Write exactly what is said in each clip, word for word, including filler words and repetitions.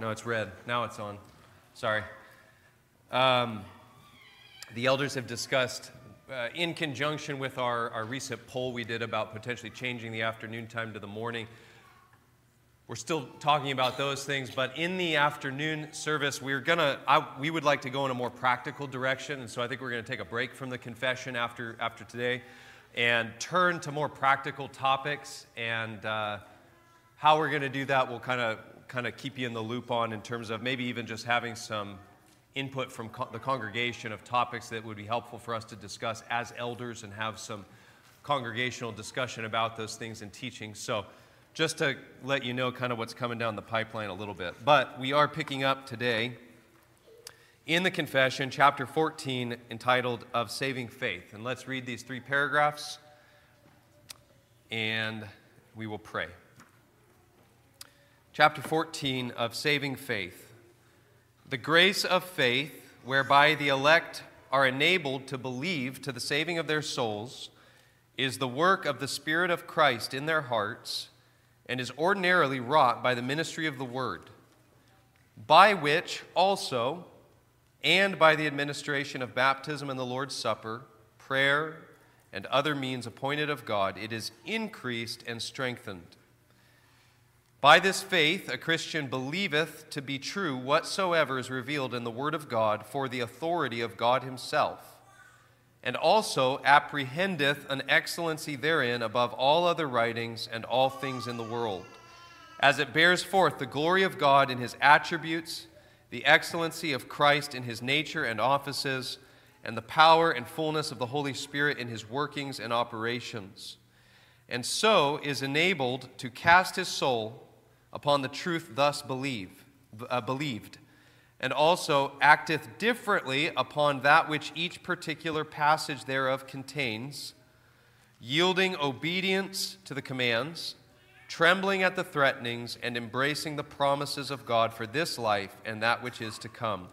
No, it's red. Now it's on. Sorry. Um, the elders have discussed, uh, in conjunction with our, our recent poll we did about potentially changing the afternoon time to the morning. We're still talking about those things, but in the afternoon service, we're gonna. I, we would like to go in a more practical direction, and so I think we're going to take a break from the confession after after today, and turn to more practical topics. And uh, how we're going to do that, we'll kind of kind of keep you in the loop on, in terms of maybe even just having some input from co- the congregation of topics that would be helpful for us to discuss as elders, and have some congregational discussion about those things and teaching. So, just to let you know kind of what's coming down the pipeline a little bit. But we are picking up today in the confession, chapter fourteen, entitled Of Saving Faith. And let's read these three paragraphs, and we will pray. Chapter fourteen, Of Saving Faith. The grace of faith, whereby the elect are enabled to believe to the saving of their souls, is the work of the Spirit of Christ in their hearts, and is ordinarily wrought by the ministry of the Word, by which also, and by the administration of baptism and the Lord's Supper, prayer, and other means appointed of God, it is increased and strengthened. By this faith a Christian believeth to be true whatsoever is revealed in the Word of God for the authority of God Himself, and also apprehendeth an excellency therein above all other writings and all things in the world, as it bears forth the glory of God in His attributes, the excellency of Christ in His nature and offices, and the power and fullness of the Holy Spirit in His workings and operations, and so is enabled to cast his soul upon the truth thus believe, uh, believed, and also acteth differently upon that which each particular passage thereof contains, yielding obedience to the commands, trembling at the threatenings, and embracing the promises of God for this life and that which is to come.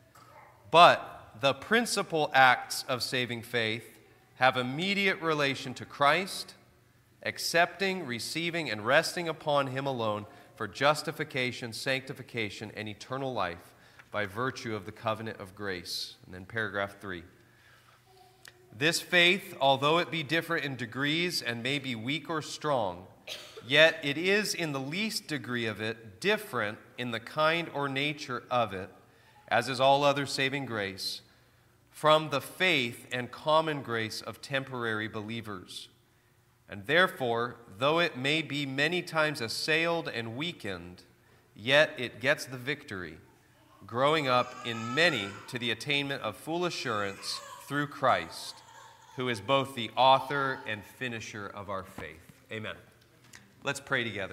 But the principal acts of saving faith have immediate relation to Christ, accepting, receiving, and resting upon Him alone for justification, sanctification, and eternal life, by virtue of the covenant of grace. And then paragraph three. This faith, although it be different in degrees and may be weak or strong, yet it is in the least degree of it different in the kind or nature of it, as is all other saving grace, from the faith and common grace of temporary believers. And therefore, though it may be many times assailed and weakened, yet it gets the victory, growing up in many to the attainment of full assurance through Christ, who is both the author and finisher of our faith. Amen. Let's pray together.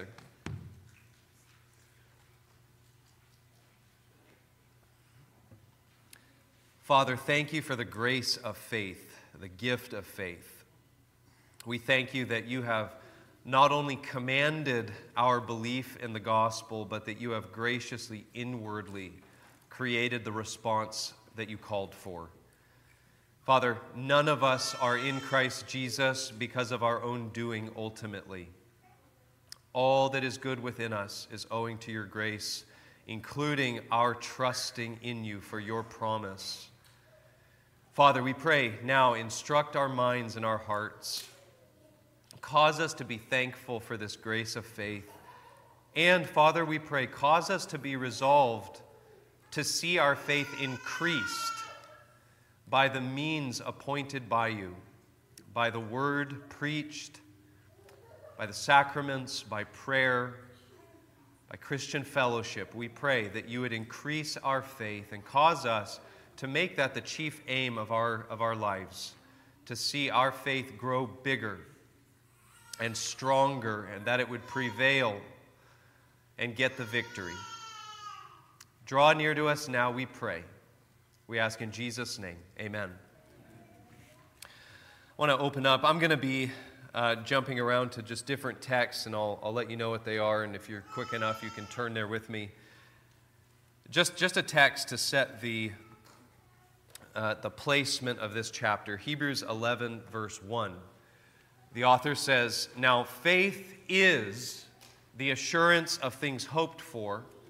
Father, thank you for the grace of faith, the gift of faith. We thank you that you have not only commanded our belief in the gospel, but that you have graciously, inwardly created the response that you called for. Father, none of us are in Christ Jesus because of our own doing ultimately. All that is good within us is owing to your grace, including our trusting in you for your promise. Father, we pray now, instruct our minds and our hearts. Cause us to be thankful for this grace of faith. And, Father, we pray, cause us to be resolved to see our faith increased by the means appointed by you, by the word preached, by the sacraments, by prayer, by Christian fellowship. We pray that you would increase our faith and cause us to make that the chief aim of our, of our lives, to see our faith grow bigger and stronger, and that it would prevail and get the victory. Draw near to us now, we pray. We ask in Jesus' name, amen. I want to open up. I'm going to be uh, jumping around to just different texts, and I'll, I'll let you know what they are, and if you're quick enough, you can turn there with me. Just, just a text to set the, uh, the placement of this chapter. Hebrews eleven, verse one. The author says, "Now faith is the assurance of things hoped for,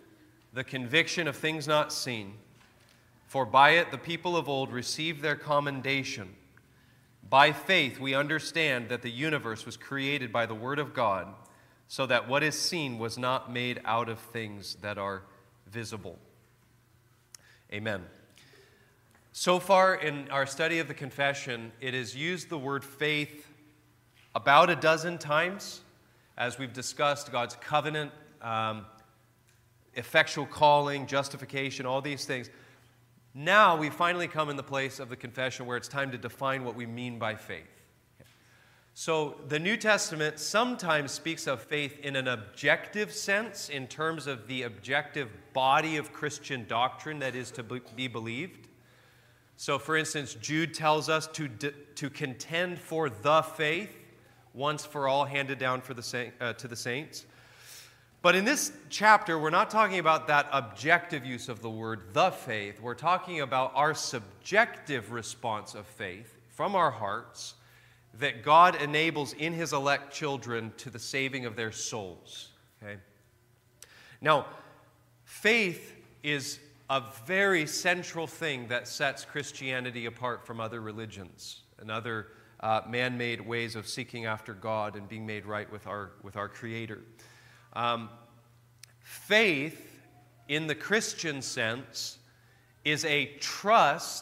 the conviction of things not seen. For by it the people of old received their commendation. By faith we understand that the universe was created by the word of God, so that what is seen was not made out of things that are visible. Amen. So far in our study of the confession, it has used the word faith about a dozen times, as we've discussed God's covenant, um, effectual calling, justification, all these things. Now we finally come in the place of the confession where it's time to define what we mean by faith. So the New Testament sometimes speaks of faith in an objective sense, in terms of the objective body of Christian doctrine that is to be believed. So for instance, Jude tells us to, to contend for the faith, once for all handed down for the saint, uh, to the saints. But in this chapter, we're not talking about that objective use of the word, the faith. We're talking about our subjective response of faith from our hearts that God enables in his elect children to the saving of their souls. Okay? Now, faith is a very central thing that sets Christianity apart from other religions and other uh, man-made ways of seeking after God and being made right with our, with our Creator. Um, faith, in the Christian sense, is a trust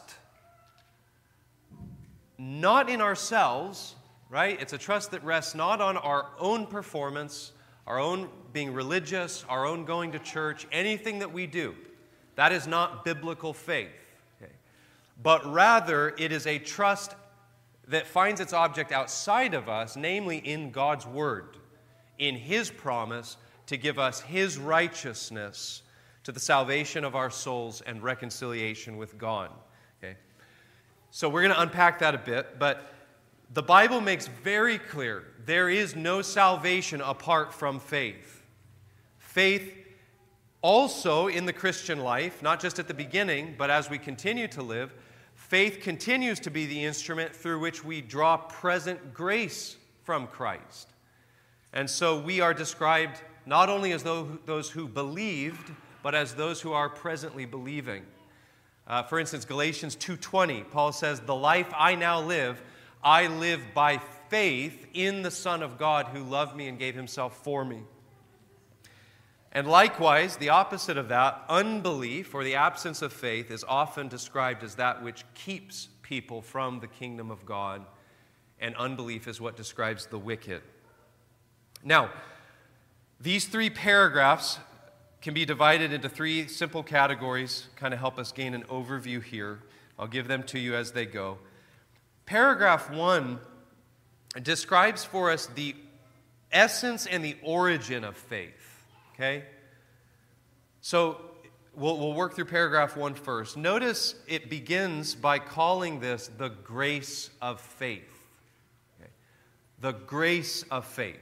not in ourselves, right? It's a trust that rests not on our own performance, our own being religious, our own going to church, anything that we do. That is not biblical faith. Okay? But rather, it is a trust that finds its object outside of us, namely in God's Word, in His promise to give us His righteousness to the salvation of our souls and reconciliation with God. Okay? So we're going to unpack that a bit, but the Bible makes very clear there is no salvation apart from faith. Faith also in the Christian life, not just at the beginning, but as we continue to live, faith continues to be the instrument through which we draw present grace from Christ. And so we are described not only as those who believed, but as those who are presently believing. Uh, for instance, Galatians two twenty, Paul says, "The life I now live, I live by faith in the Son of God who loved me and gave himself for me." And likewise, the opposite of that, unbelief or the absence of faith, is often described as that which keeps people from the kingdom of God, and unbelief is what describes the wicked. Now, these three paragraphs can be divided into three simple categories, kind of help us gain an overview here. I'll give them to you as they go. Paragraph one describes for us the essence and the origin of faith. Okay? So we'll, we'll work through paragraph one first. Notice it begins by calling this the grace of faith. Okay? The grace of faith.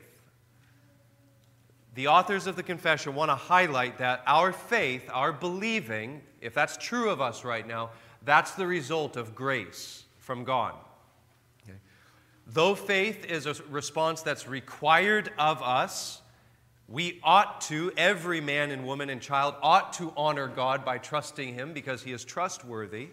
The authors of the confession want to highlight that our faith, our believing, if that's true of us right now, that's the result of grace from God. Okay? Though faith is a response that's required of us, we ought to, every man and woman and child, ought to honor God by trusting Him because He is trustworthy.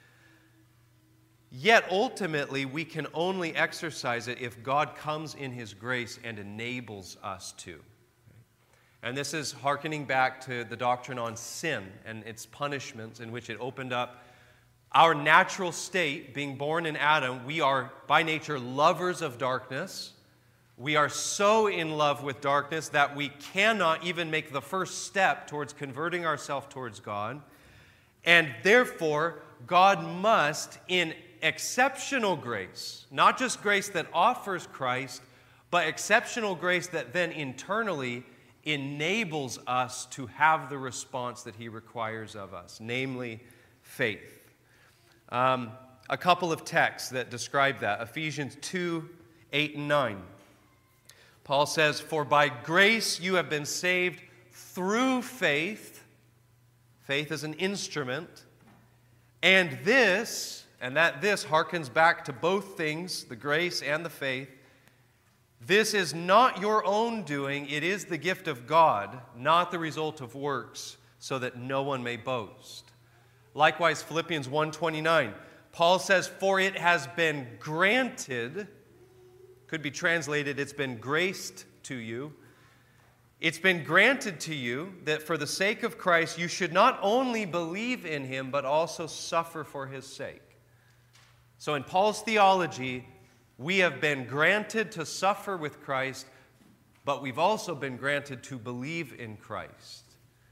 Yet ultimately, we can only exercise it if God comes in His grace and enables us to. And this is hearkening back to the doctrine on sin and its punishments, in which it opened up our natural state. Being born in Adam, we are by nature lovers of darkness. We are so in love with darkness that we cannot even make the first step towards converting ourselves towards God. And therefore, God must, in exceptional grace, not just grace that offers Christ, but exceptional grace that then internally enables us to have the response that He requires of us, namely faith. Um, a couple of texts that describe that. Ephesians two, eight and nine. Paul says, "For by grace you have been saved through faith." Faith is an instrument. "And this," and that this harkens back to both things, the grace and the faith, "this is not your own doing, it is the gift of God, not the result of works, so that no one may boast. Likewise, Philippians one twenty-nine, Paul says, for it has been granted, could be translated, it's been graced to you. It's been granted to you that for the sake of Christ, you should not only believe in him, but also suffer for his sake. So in Paul's theology, we have been granted to suffer with Christ, but we've also been granted to believe in Christ.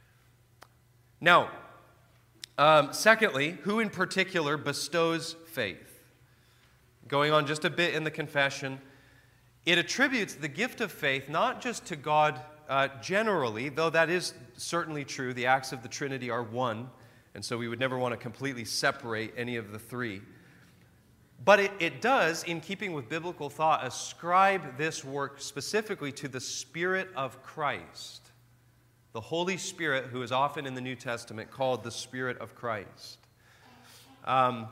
Now, um, secondly, who in particular bestows faith? Going on just a bit in the confession, it attributes the gift of faith not just to God uh, generally, though that is certainly true. The acts of the Trinity are one, and so we would never want to completely separate any of the three. But it, it does, in keeping with biblical thought, ascribe this work specifically to the Spirit of Christ. The Holy Spirit, who is often in the New Testament called the Spirit of Christ. Um,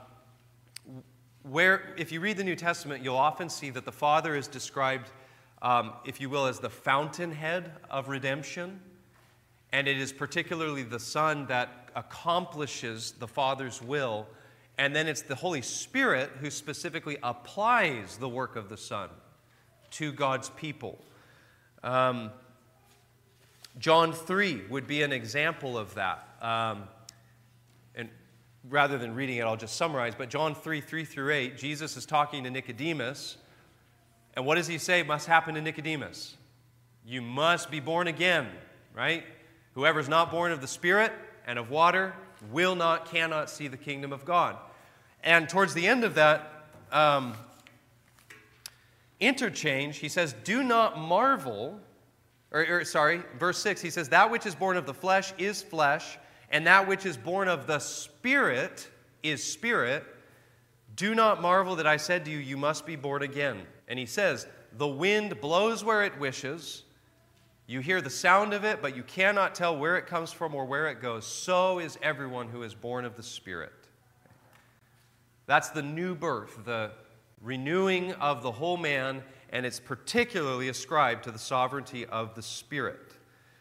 where, if you read the New Testament, you'll often see that the Father is described, um, if you will, as the fountainhead of redemption. And it is particularly the Son that accomplishes the Father's will. And then it's the Holy Spirit who specifically applies the work of the Son to God's people. Um, John three would be an example of that. Um, and rather than reading it, I'll just summarize. But John three, three through eight, Jesus is talking to Nicodemus. And what does he say must happen to Nicodemus? You must be born again, right? Whoever's not born of the Spirit and of water will not, cannot see the kingdom of God. And towards the end of that um, interchange, he says, do not marvel. Or, or, sorry, verse six, he says, that which is born of the flesh is flesh, and that which is born of the Spirit is spirit. Do not marvel that I said to you, you must be born again. And he says, the wind blows where it wishes. You hear the sound of it, but you cannot tell where it comes from or where it goes. So is everyone who is born of the Spirit. That's the new birth, the renewing of the whole man, and it's particularly ascribed to the sovereignty of the Spirit.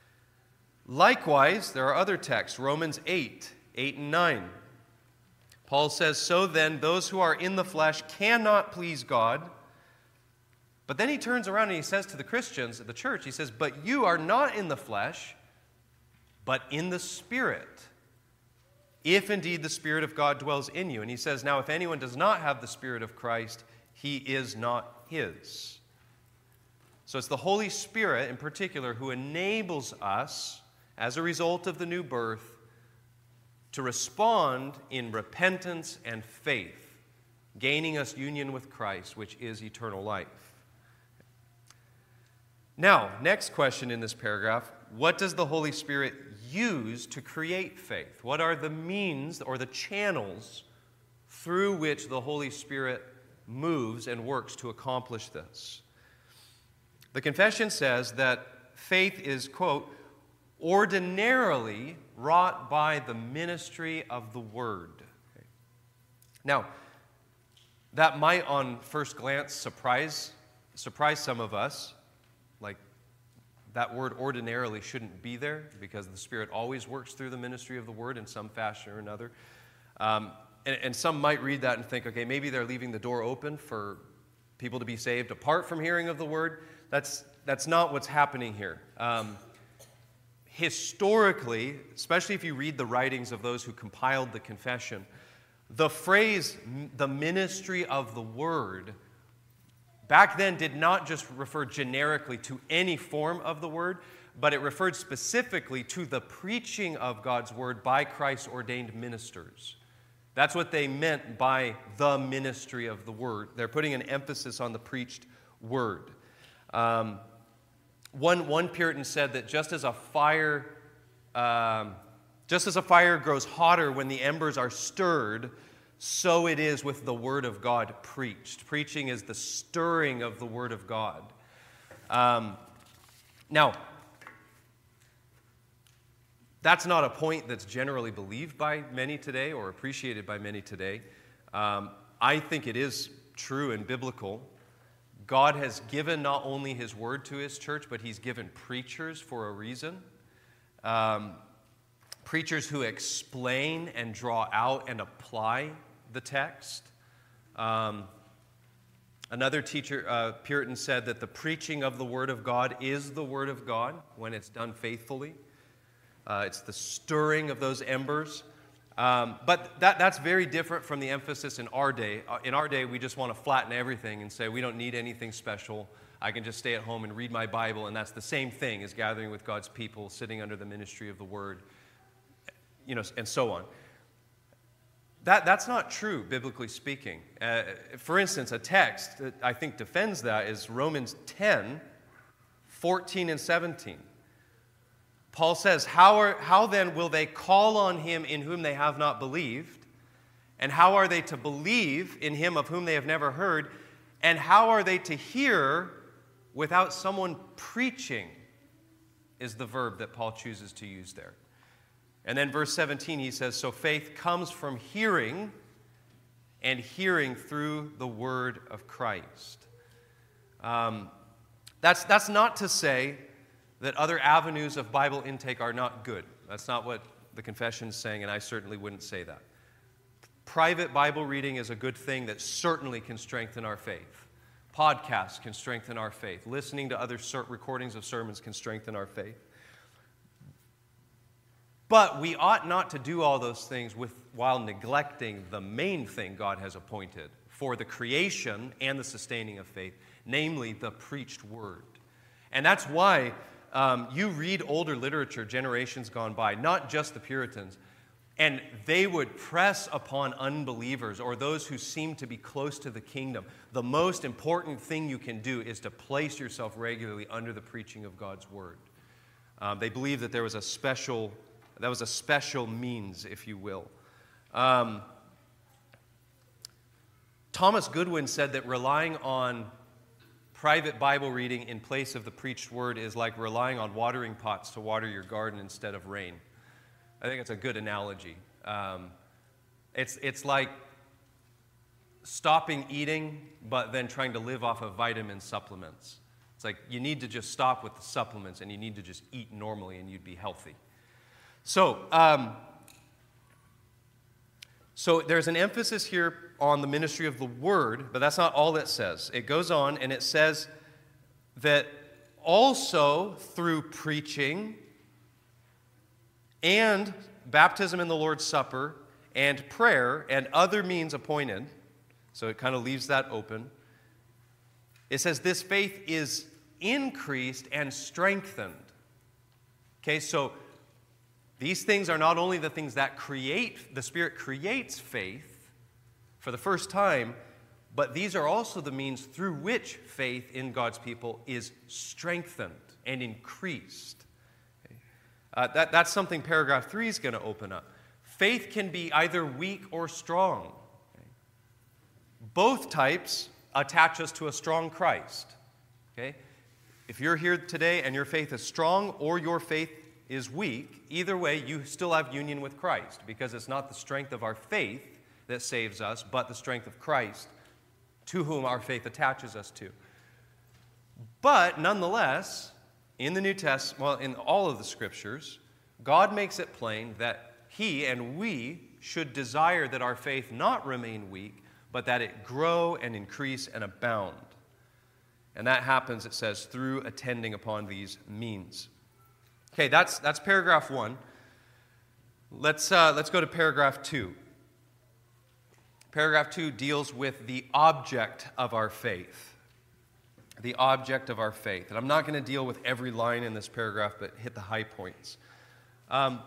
Likewise, there are other texts, Romans eight, eight and nine. Paul says, so then those who are in the flesh cannot please God. But then he turns around and he says to the Christians at the church, he says, but you are not in the flesh, but in the Spirit, if indeed the Spirit of God dwells in you. And he says, now if anyone does not have the Spirit of Christ, he is not his. So it's the Holy Spirit in particular who enables us, as a result of the new birth, to respond in repentance and faith, gaining us union with Christ, which is eternal life. Now, next question in this paragraph, what does the Holy Spirit use to create faith? What are the means or the channels through which the Holy Spirit moves and works to accomplish this? The confession says that faith is, quote, ordinarily wrought by the ministry of the Word. Okay. Now, that might on first glance surprise, surprise some of us. Like, that word ordinarily shouldn't be there because the Spirit always works through the ministry of the Word in some fashion or another. Um, and, and some might read that and think, okay, maybe they're leaving the door open for people to be saved apart from hearing of the Word. That's, that's not what's happening here. Um, historically, especially if you read the writings of those who compiled the confession, the phrase, the ministry of the Word, back then did not just refer generically to any form of the Word, but it referred specifically to the preaching of God's Word by Christ's ordained ministers. That's what they meant by the ministry of the Word. They're putting an emphasis on the preached Word. Um, one, one Puritan said that just as a fire, um, just as a fire grows hotter when the embers are stirred, so it is with the Word of God preached. Preaching is the stirring of the Word of God. Um, now, that's not a point that's generally believed by many today or appreciated by many today. Um, I think it is true and biblical. God has given not only His Word to His church, but He's given preachers for a reason. Um, preachers who explain and draw out and apply the text. Um, another teacher, uh, Puritan, said that the preaching of the Word of God is the Word of God when it's done faithfully. Uh, it's the stirring of those embers. Um, but that, that's very different from the emphasis in our day. Uh, in our day, we just want to flatten everything and say we don't need anything special. I can just stay at home and read my Bible, and that's the same thing as gathering with God's people, sitting under the ministry of the Word, you know, and so on. That, that's not true, biblically speaking. Uh, for instance, a text that I think defends that is Romans ten, fourteen and seventeen. Paul says, how, are, how then will they call on him in whom they have not believed? And how are they to believe in him of whom they have never heard? And how are they to hear without someone preaching? Is the verb that Paul chooses to use there. And then verse seventeen, he says, so faith comes from hearing, and hearing through the word of Christ. Um, that's, that's not to say that other avenues of Bible intake are not good. That's not what the confession is saying, and I certainly wouldn't say that. Private Bible reading is a good thing that certainly can strengthen our faith. Podcasts can strengthen our faith. Listening to other recordings of sermons can strengthen our faith. But we ought not to do all those things with, while neglecting the main thing God has appointed for the creation and the sustaining of faith, namely the preached word. And that's why um, you read older literature, generations gone by, not just the Puritans, and they would press upon unbelievers or those who seem to be close to the kingdom. The most important thing you can do is to place yourself regularly under the preaching of God's word. Um, they believed that there was a special, that was a special means, if you will. Um, Thomas Goodwin said that relying on private Bible reading in place of the preached word is like relying on watering pots to water your garden instead of rain. I think it's a good analogy. Um, it's, it's like stopping eating, but then trying to live off of vitamin supplements. It's like you need to just stop with the supplements and you need to just eat normally and you'd be healthy. So, um, so there's an emphasis here on the ministry of the word, but that's not all it says. It goes on and it says that also through preaching and baptism in the Lord's Supper and prayer and other means appointed, so it kind of leaves that open, it says this faith is increased and strengthened. Okay, so these things are not only the things that create, the Spirit creates faith for the first time, but these are also the means through which faith in God's people is strengthened and increased. Okay. Uh, that, that's something paragraph three is going to open up. Faith can be either weak or strong. Okay. Both types attach us to a strong Christ. Okay. If you're here today and your faith is strong or your faith is weak, either way, you still have union with Christ, because it's not the strength of our faith that saves us, but the strength of Christ, to whom our faith attaches us to. But nonetheless, in the New Testament, well, in all of the Scriptures, God makes it plain that He and we should desire that our faith not remain weak, but that it grow and increase and abound. And that happens, it says, through attending upon these means. Okay, that's, that's paragraph one. Let's, uh, let's go to paragraph two. Paragraph two deals with the object of our faith. The object of our faith. And I'm not going to deal with every line in this paragraph, but hit the high points. Um,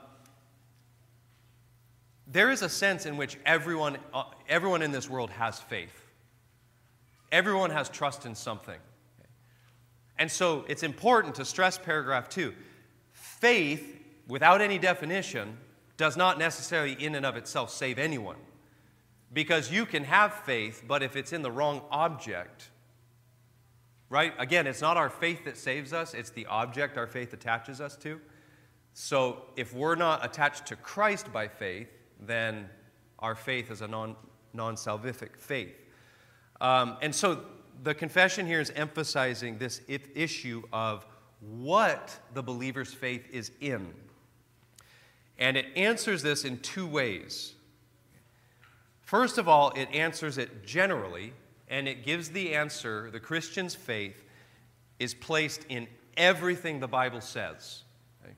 there is a sense in which everyone, uh, everyone in this world has faith. Everyone has trust in something. And so it's important to stress paragraph two. Faith, without any definition, does not necessarily in and of itself save anyone. Because you can have faith, but if it's in the wrong object, right? Again, it's not our faith that saves us, it's the object our faith attaches us to. So if we're not attached to Christ by faith, then our faith is a non, non-salvific faith. Um, and so the confession here is emphasizing this issue of what the believer's faith is in. And it answers this in two ways. First of all, it answers it generally, and it gives the answer, the Christian's faith is placed in everything the Bible says. Okay?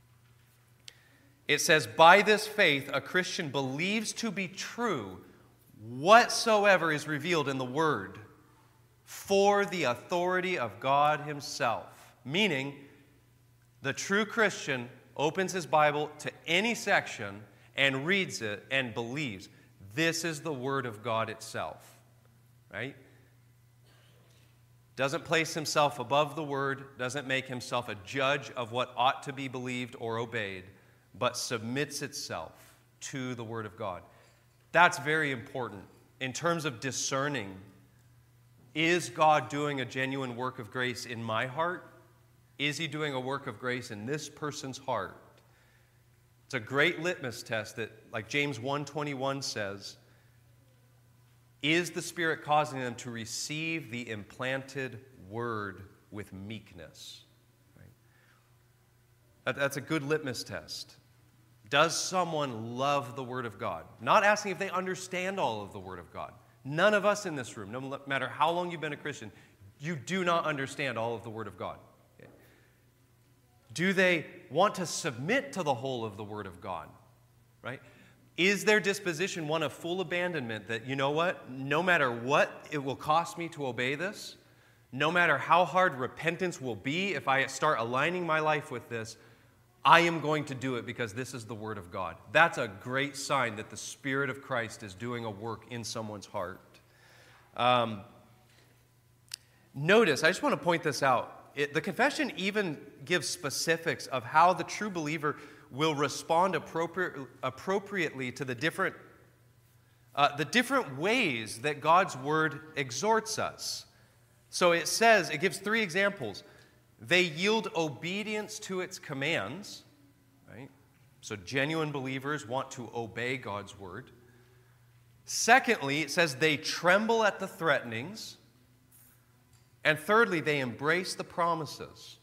It says, by this faith, a Christian believes to be true whatsoever is revealed in the Word for the authority of God Himself. Meaning, the true Christian opens his Bible to any section and reads it and believes this is the Word of God itself. Right? Doesn't place himself above the Word, doesn't make himself a judge of what ought to be believed or obeyed, but submits itself to the Word of God. That's very important in terms of discerning, is God doing a genuine work of grace in my heart? Is He doing a work of grace in this person's heart? It's a great litmus test that, like James one twenty-one says, is the Spirit causing them to receive the implanted Word with meekness? Right? That, that's a good litmus test. Does someone love the Word of God? Not asking if they understand all of the Word of God. None of us in this room, no matter how long you've been a Christian, you do not understand all of the Word of God. Okay? Do they want to submit to the whole of the Word of God? Right? Is their disposition one of full abandonment that, you know what, no matter what it will cost me to obey this, no matter how hard repentance will be if I start aligning my life with this, I am going to do it because this is the Word of God. That's a great sign that the Spirit of Christ is doing a work in someone's heart. Um, notice, I just want to point this out. It, the confession even gives specifics of how the true believer will respond appropriate, appropriately to the different, uh, the different ways that God's Word exhorts us. So it says, it gives three examples. They yield obedience to its commands, right? So genuine believers want to obey God's Word. Secondly, it says they tremble at the threatenings. And thirdly, they embrace the promises.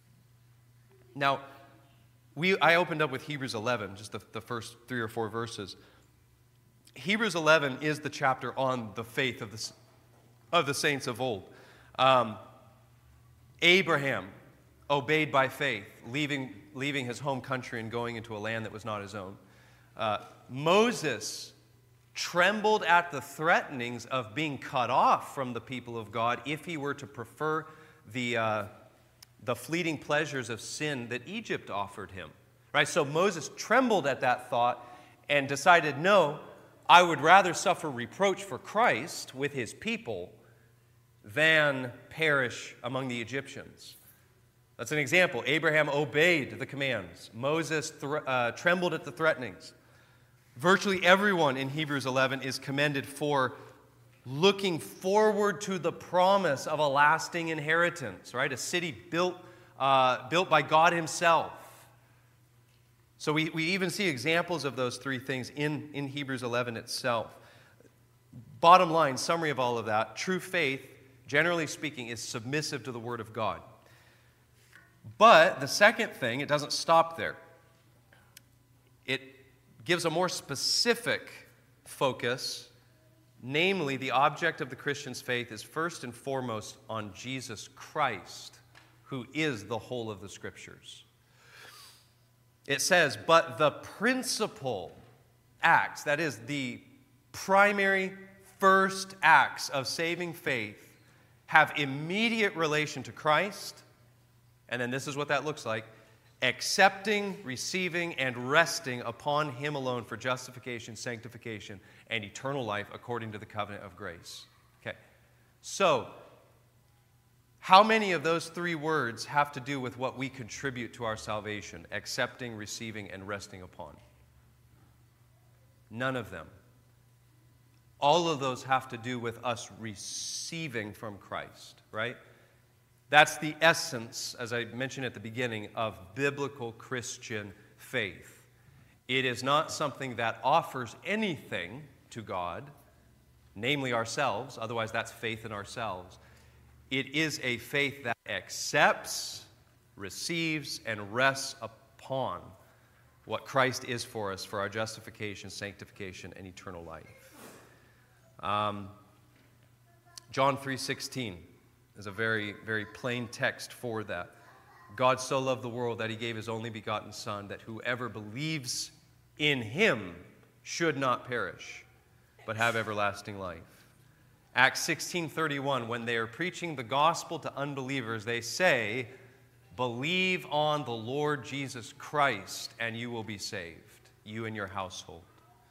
Now, we, I opened up with Hebrews eleven, just the, the first three or four verses. Hebrews eleven is the chapter on the faith of the, of the saints of old. Um, Abraham obeyed by faith, leaving, leaving his home country and going into a land that was not his own. Uh, Moses trembled at the threatenings of being cut off from the people of God if he were to prefer the, uh, the fleeting pleasures of sin that Egypt offered him. Right? So Moses trembled at that thought and decided, no, I would rather suffer reproach for Christ with his people than perish among the Egyptians. That's an example. Abraham obeyed the commands. Moses th- uh, trembled at the threatenings. Virtually everyone in Hebrews eleven is commended for looking forward to the promise of a lasting inheritance, right? A city built, uh, built by God Himself. So we, we even see examples of those three things in, in Hebrews eleven itself. Bottom line, summary of all of that, true faith, generally speaking, is submissive to the Word of God. But the second thing, it doesn't stop there. It gives a more specific focus, namely the object of the Christian's faith is first and foremost on Jesus Christ, who is the whole of the Scriptures. It says, but the principal acts, that is the primary first acts of saving faith, have immediate relation to Christ, and then this is what that looks like, accepting, receiving, and resting upon Him alone for justification, sanctification, and eternal life according to the covenant of grace. Okay, so how many of those three words have to do with what we contribute to our salvation? Accepting, receiving, and resting upon. None of them. All of those have to do with us receiving from Christ, right? That's the essence, as I mentioned at the beginning, of biblical Christian faith. It is not something that offers anything to God, namely ourselves, otherwise that's faith in ourselves. It is a faith that accepts, receives, and rests upon what Christ is for us for our justification, sanctification, and eternal life. Um, John three sixteen is a very, very plain text for that. God so loved the world that he gave his only begotten Son, that whoever believes in him should not perish, but have everlasting life. Acts sixteen thirty-one, when they are preaching the gospel to unbelievers, they say, believe on the Lord Jesus Christ, and you will be saved, you and your household.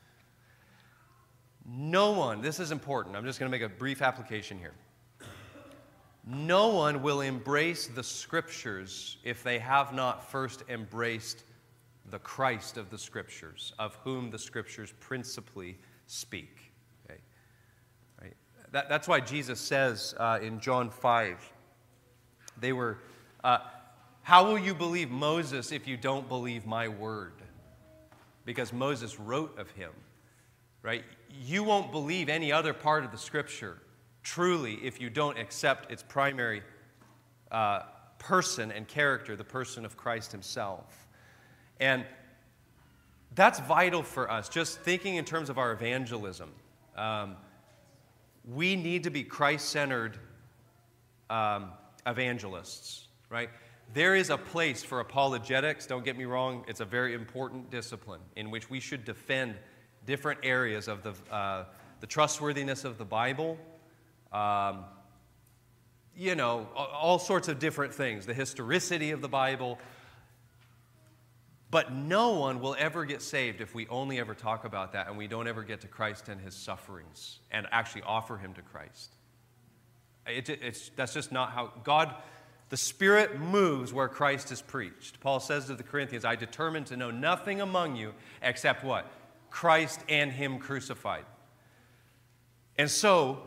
No one, this is important, I'm just going to make a brief application here. No one will embrace the Scriptures if they have not first embraced the Christ of the Scriptures, of whom the Scriptures principally speak. Okay? Right? That, that's why Jesus says uh, in John five, they were, uh, how will you believe Moses if you don't believe my word? Because Moses wrote of him. Right? You won't believe any other part of the Scripture truly if you don't accept its primary uh, person and character, the person of Christ himself. And that's vital for us, just thinking in terms of our evangelism. Um, we need to be Christ-centered um, evangelists, right? There is a place for apologetics, don't get me wrong, it's a very important discipline in which we should defend different areas of the, uh, the trustworthiness of the Bible, um, you know, all sorts of different things, the historicity of the Bible. But no one will ever get saved if we only ever talk about that and we don't ever get to Christ and his sufferings and actually offer him to Christ. It, it's, that's just not how God, the Spirit moves where Christ is preached. Paul says to the Corinthians, I determined to know nothing among you except what? Christ and him crucified. And so,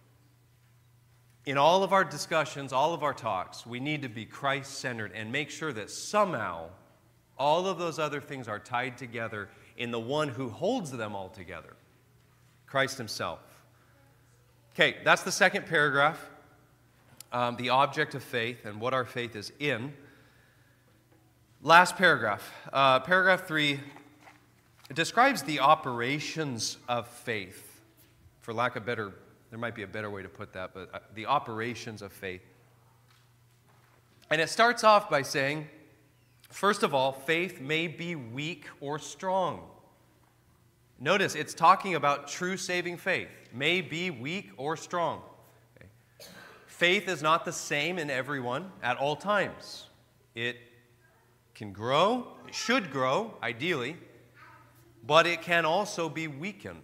in all of our discussions, all of our talks, we need to be Christ-centered and make sure that somehow all of those other things are tied together in the one who holds them all together, Christ himself. Okay, that's the second paragraph, um, the object of faith and what our faith is in. Last paragraph, uh, paragraph three, it describes the operations of faith. For lack of better, there might be a better way to put that, but uh, the operations of faith. And it starts off by saying, first of all, faith may be weak or strong. Notice it's talking about true saving faith. May be weak or strong. Okay. Faith is not the same in everyone at all times. It can grow, it should grow, ideally, but it can also be weakened.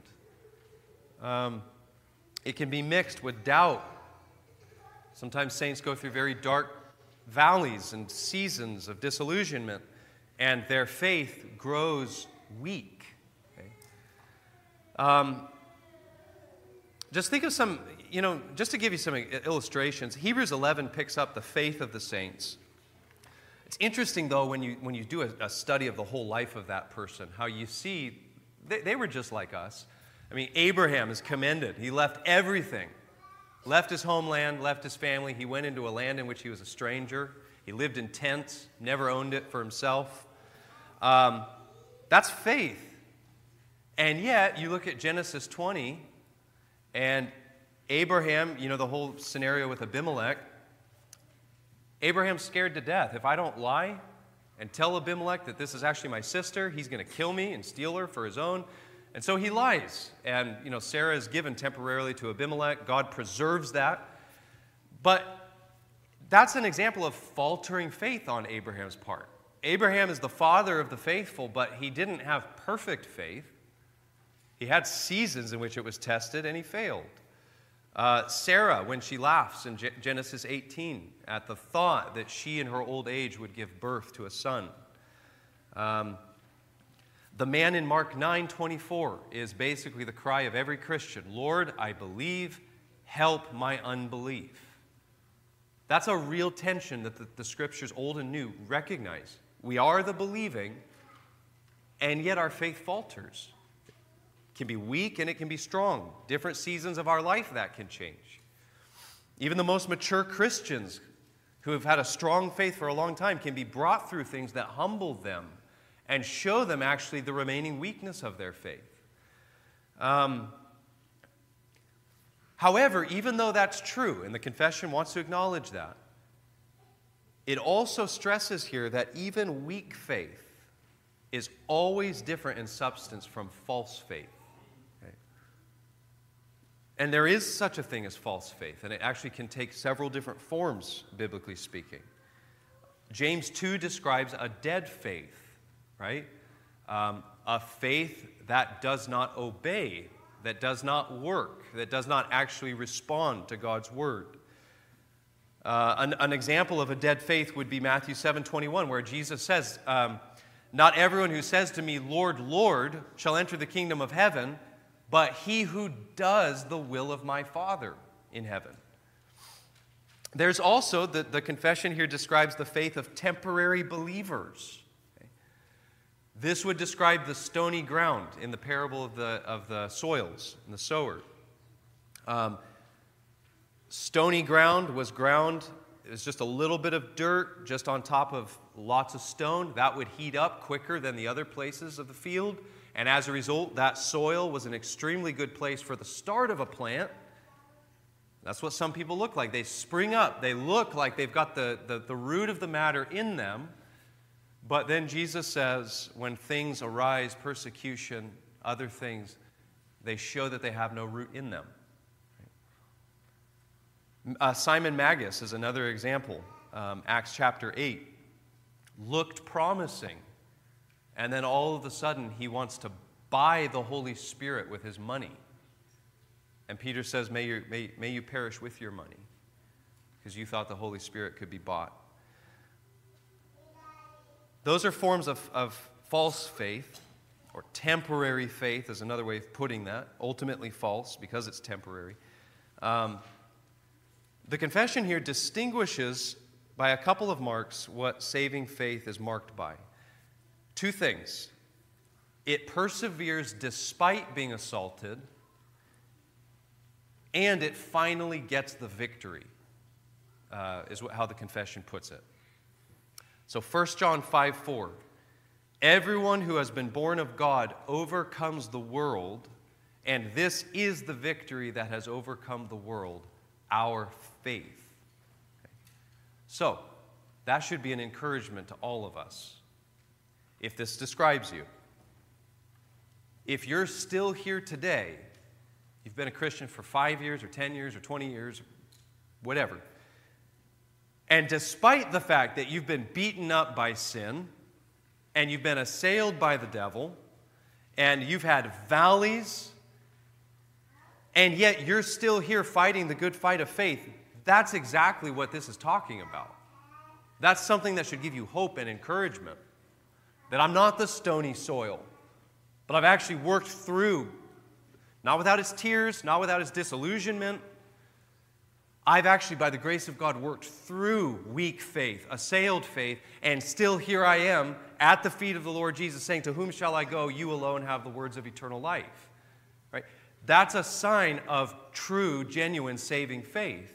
Um, it can be mixed with doubt. Sometimes saints go through very dark valleys and seasons of disillusionment, and their faith grows weak. Okay? Um, just think of some, you know, just to give you some illustrations, Hebrews eleven picks up the faith of the saints. It's interesting, though, when you, when you do a, a study of the whole life of that person, how you see they, they were just like us. I mean, Abraham is commended. He left everything. Left his homeland, left his family. He went into a land in which he was a stranger. He lived in tents, never owned it for himself. Um, that's faith. And yet, you look at Genesis twenty, and Abraham, you know, the whole scenario with Abimelech, Abraham's scared to death. If I don't lie and tell Abimelech that this is actually my sister, he's going to kill me and steal her for his own. And so he lies. And, you know, Sarah is given temporarily to Abimelech. God preserves that. But that's an example of faltering faith on Abraham's part. Abraham is the father of the faithful, but he didn't have perfect faith. He had seasons in which it was tested, and he failed. Uh, Sarah, when she laughs in Ge- Genesis eighteen at the thought that she in her old age would give birth to a son. Um, the man in Mark nine twenty-four is basically the cry of every Christian. Lord, I believe, help my unbelief. That's a real tension that the, the Scriptures, old and new, recognize. We are the believing, and yet our faith falters. It can be weak and it can be strong. Different seasons of our life that can change. Even the most mature Christians who have had a strong faith for a long time can be brought through things that humble them and show them actually the remaining weakness of their faith. Um, however, even though that's true, and the confession wants to acknowledge that, it also stresses here that even weak faith is always different in substance from false faith. Okay? And there is such a thing as false faith, and it actually can take several different forms, biblically speaking. James two describes a dead faith, right? Um, a faith that does not obey, that does not work, that does not actually respond to God's word. Uh, an, an example of a dead faith would be Matthew seven twenty-one, where Jesus says, um, "Not everyone who says to me, 'Lord, Lord,' shall enter the kingdom of heaven, but he who does the will of my Father in heaven." There's also, the, the confession here describes the faith of temporary believers. Okay? This would describe the stony ground in the parable of the, of the soils and the sower. Um, stony ground was ground, it was just a little bit of dirt just on top of lots of stone. That would heat up quicker than the other places of the field. And as a result, that soil was an extremely good place for the start of a plant. That's what some people look like. They spring up. They look like they've got the, the, the root of the matter in them. But then Jesus says, when things arise, persecution, other things, they show that they have no root in them. Uh, Simon Magus is another example. Um, Acts chapter eight. Looked promising. And then all of a sudden, he wants to buy the Holy Spirit with his money. And Peter says, may you, may, may you perish with your money, because you thought the Holy Spirit could be bought. Those are forms of, of false faith, or temporary faith is another way of putting that. Ultimately false, because it's temporary. Um, the confession here distinguishes by a couple of marks what saving faith is marked by. Two things. It perseveres despite being assaulted, and it finally gets the victory, uh, is what, how the confession puts it. So First John five four, everyone who has been born of God overcomes the world, and this is the victory that has overcome the world, our faith. Okay. So, that should be an encouragement to all of us, if this describes you. If you're still here today, you've been a Christian for five years or ten years or twenty years, whatever. And despite the fact that you've been beaten up by sin, and you've been assailed by the devil, and you've had valleys, and yet you're still here fighting the good fight of faith, that's exactly what this is talking about. That's something that should give you hope and encouragement. That I'm not the stony soil, but I've actually worked through, not without his tears, not without his disillusionment. I've actually, by the grace of God, worked through weak faith, assailed faith, and still here I am at the feet of the Lord Jesus saying, to whom shall I go? You alone have the words of eternal life. Right? That's a sign of true, genuine, saving faith.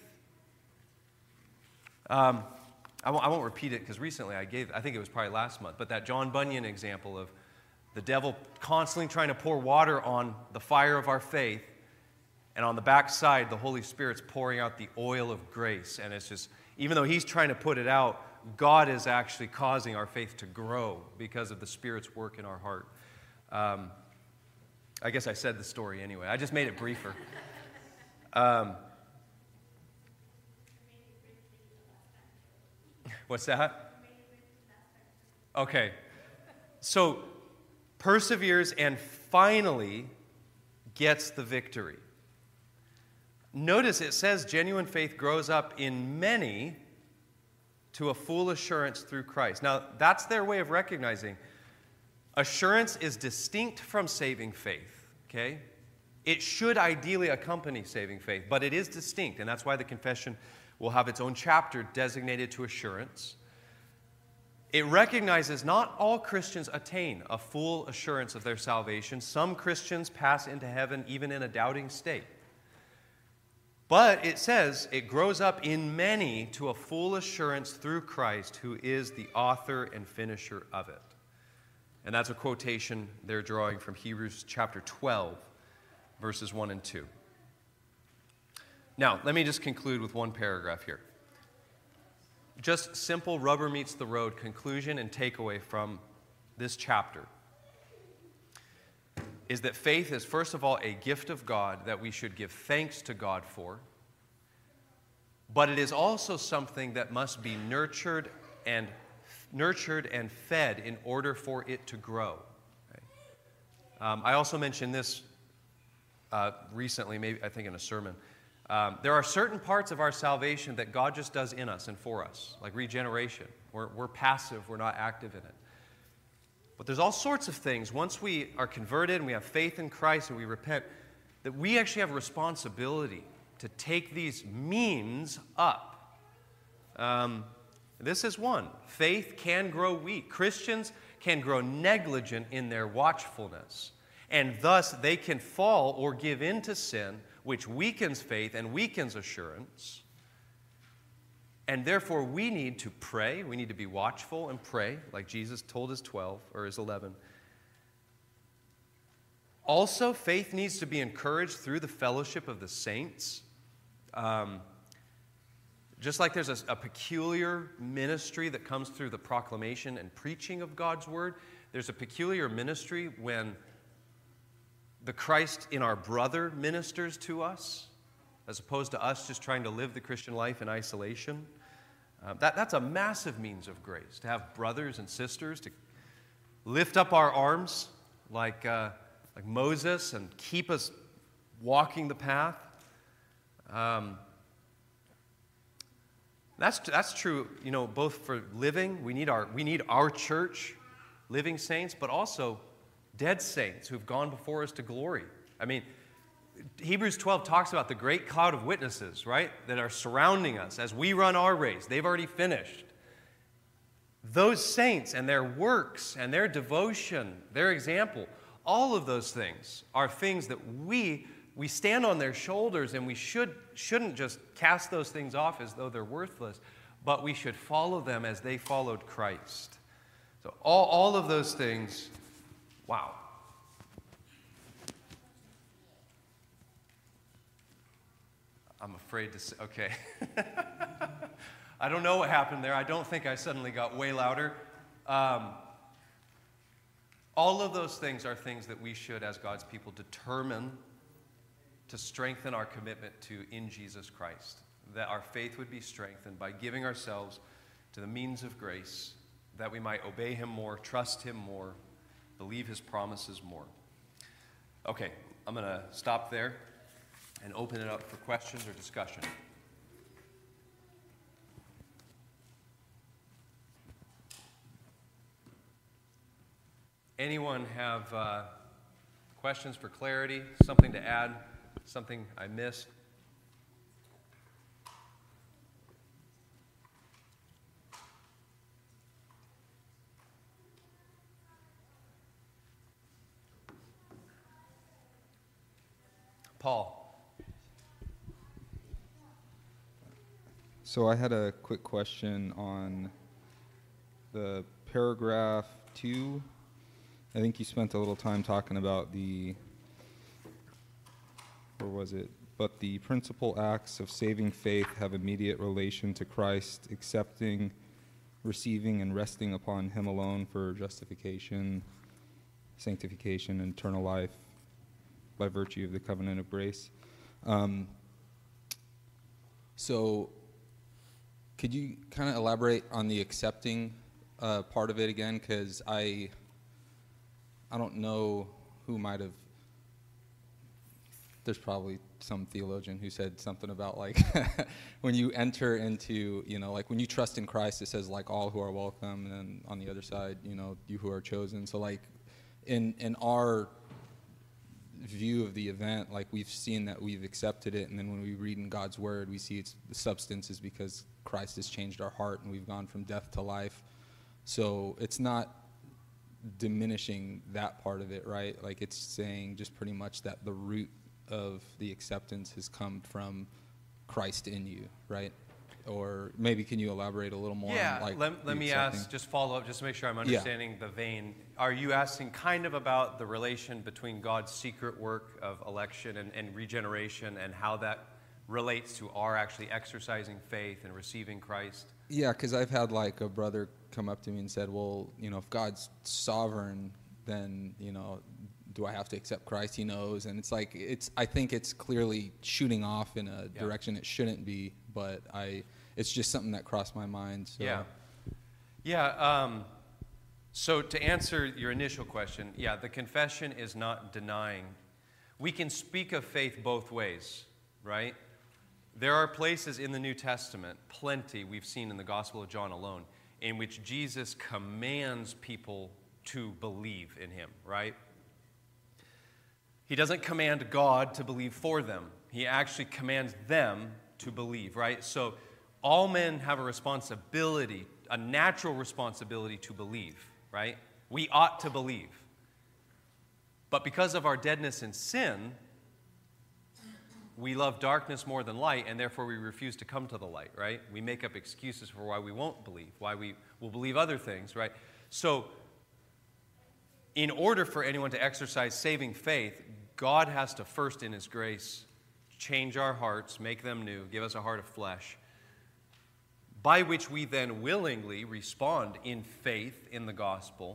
Um, I won't, I won't repeat it because recently I gave, I think it was probably last month, but that John Bunyan example of the devil constantly trying to pour water on the fire of our faith, and on the backside, the Holy Spirit's pouring out the oil of grace. And it's just, even though he's trying to put it out, God is actually causing our faith to grow because of the Spirit's work in our heart. Um, I guess I said the story anyway. I just made it briefer. Um, what's that? Okay. So, perseveres and finally gets the victory. Notice it says genuine faith grows up in many to a full assurance through Christ. Now, that's their way of recognizing assurance is distinct from saving faith, okay? It should ideally accompany saving faith, but it is distinct, and that's why the confession will have its own chapter designated to assurance. It recognizes not all Christians attain a full assurance of their salvation. Some Christians pass into heaven even in a doubting state. But it says it grows up in many to a full assurance through Christ, who is the author and finisher of it. And that's a quotation they're drawing from Hebrews chapter twelve, verses one and two. Now, let me just conclude with one paragraph here. Just simple rubber meets the road conclusion and takeaway from this chapter is that faith is, first of all, a gift of God that we should give thanks to God for, but it is also something that must be nurtured and nurtured and fed in order for it to grow. Okay? Um, I also mentioned this uh, recently, maybe I think in a sermon. Um, there are certain parts of our salvation that God just does in us and for us, like regeneration. We're, we're passive, we're not active in it. But there's all sorts of things, once we are converted and we have faith in Christ and we repent, that we actually have a responsibility to take these means up. Um, this is one. Faith can grow weak. Christians can grow negligent in their watchfulness, and thus they can fall or give in to sin, which weakens faith and weakens assurance. And therefore, we need to pray. We need to be watchful and pray, like Jesus told his twelve or his eleven. Also, faith needs to be encouraged through the fellowship of the saints. Um, just like there's a, a peculiar ministry that comes through the proclamation and preaching of God's word, there's a peculiar ministry when the Christ in our brother ministers to us, as opposed to us just trying to live the Christian life in isolation. Uh, that, that's a massive means of grace, to have brothers and sisters to lift up our arms like, uh, like Moses and keep us walking the path. Um, that's, that's true, you know, both for living, we need our, we need our church, living saints, but also dead saints who've gone before us to glory. I mean, Hebrews twelve talks about the great cloud of witnesses, right, that are surrounding us as we run our race. They've already finished. Those saints and their works and their devotion, their example, all of those things are things that we we stand on their shoulders, and we should, shouldn't just cast those things off as though they're worthless, but we should follow them as they followed Christ. So all, all of those things, wow. I'm afraid to say, okay. I don't know what happened there. I don't think I suddenly got way louder. Um, all of those things are things that we should, as God's people, determine to strengthen our commitment to in Jesus Christ. That our faith would be strengthened by giving ourselves to the means of grace, that we might obey him more, trust him more, believe his promises more. Okay, I'm going to stop there and open it up for questions or discussion. Anyone have uh, questions for clarity, something to add, something I missed? Paul. So I had a quick question on the paragraph two. I think you spent a little time talking about the, or was it? But the principal acts of saving faith have immediate relation to Christ, accepting, receiving, and resting upon him alone for justification, sanctification, and eternal life by virtue of the covenant of grace. Um, so could you kind of elaborate on the accepting uh, part of it again? Because I, I don't know who might have, there's probably some theologian who said something about like when you enter into, you know, like when you trust in Christ, it says like all who are welcome, and then on the other side, you know, you who are chosen. So like in in our view of the event, like we've seen that we've accepted it, and then when we read in God's word, we see it's the substance is because Christ has changed our heart and we've gone from death to life. So it's not diminishing that part of it, right? Like it's saying just pretty much that the root of the acceptance has come from Christ in you, right? or maybe can you elaborate a little more? Yeah, on, like, let, let the me accepting? ask, just follow up, just to make sure I'm understanding the vein. Are you asking kind of about the relation between God's secret work of election and, and regeneration and how that relates to our actually exercising faith and receiving Christ? Yeah, because I've had like a brother come up to me and said, well, you know, if God's sovereign, then, you know, do I have to accept Christ? He knows. And it's like, it's, I think it's clearly shooting off in a Yeah. direction it shouldn't be, but I, it's just something that crossed my mind. So. Yeah. Yeah. Um, so to answer your initial question, yeah, the confession is not denying. We can speak of faith both ways, right? There are places in the New Testament, plenty we've seen in the Gospel of John alone, in which Jesus commands people to believe in him, right? He doesn't command God to believe for them. He actually commands them to believe, right? So all men have a responsibility, a natural responsibility to believe, right? We ought to believe. But because of our deadness in sin, we love darkness more than light, and therefore we refuse to come to the light, right? We make up excuses for why we won't believe, why we will believe other things, right? So in order for anyone to exercise saving faith, God has to first, in his grace, change our hearts, make them new, give us a heart of flesh, by which we then willingly respond in faith in the gospel.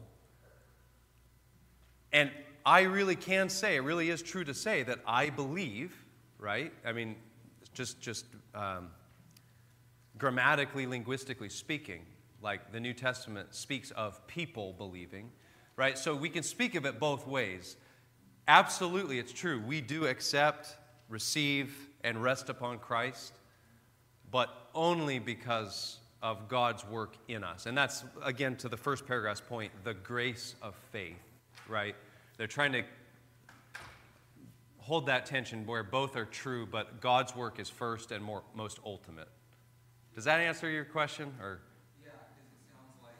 And I really can say, it really is true to say that I believe, right? I mean, just, just um, grammatically, linguistically speaking, like the New Testament speaks of people believing, right? So we can speak of it both ways. Absolutely, it's true. We do accept, receive, and rest upon Christ, but only because of God's work in us. And that's, again, to the first paragraph's point, the grace of faith, right? They're trying to hold that tension where both are true, but God's work is first and more, most ultimate. Does that answer your question? Or? Yeah, because it sounds like